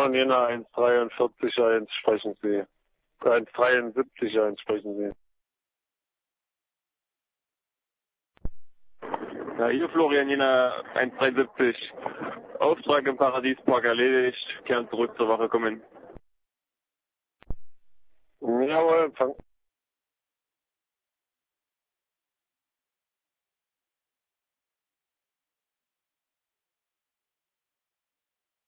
Florian Jena 1,43,1 sprechen Sie. 1,73,1 sprechen Sie. Ja, hier Florian Jena 1,73. Auftrag im Paradiespark erledigt. Kern zurück zur Wache kommen. Jawohl, Empfang.